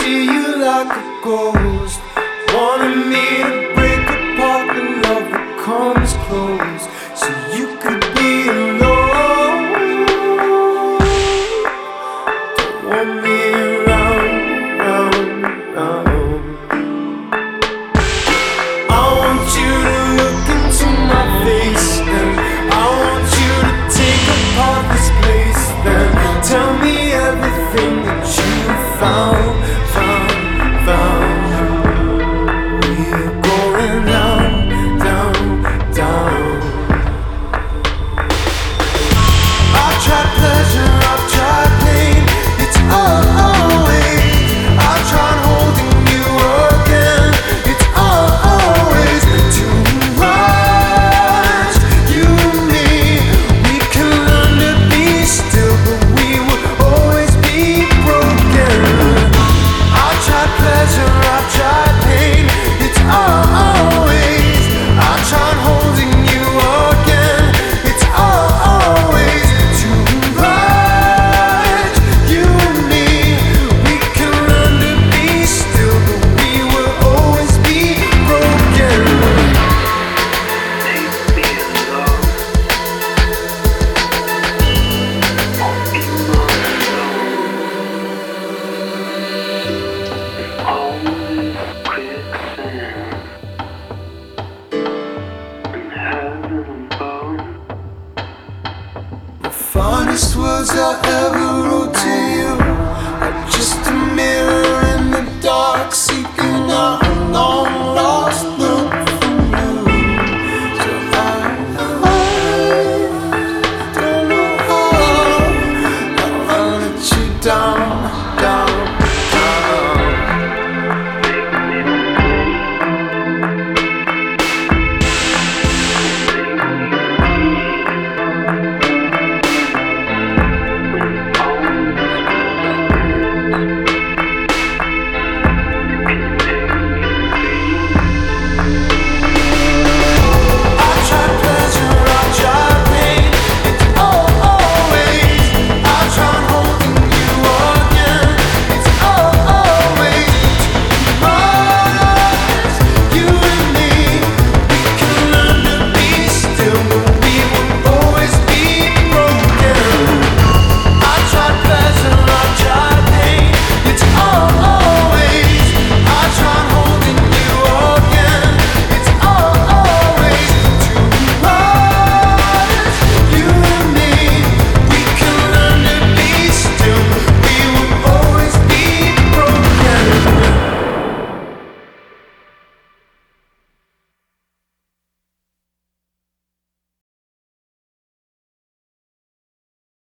see you like a ghost. Wanted me to break apart when love becomes close, so you could be alone. Don't want me around, around, around. I want you to look into my face, and I want you to take apart this place. Then tell me everything that you found, found, found. We're going down, down, down. I've tried pleasure, I've tried pain. It's always. I've tried holding you again. It's always too much. You and me, we can learn to be still, but we will always be broken. I've tried pleasure, I've tried pain. It's always. I've tried holding you again. It's always too much. You and me, we can learn to be still, but we will always be broken. Take me alone, won't be my alone. Always quicksand and heaven above. The finest words I ever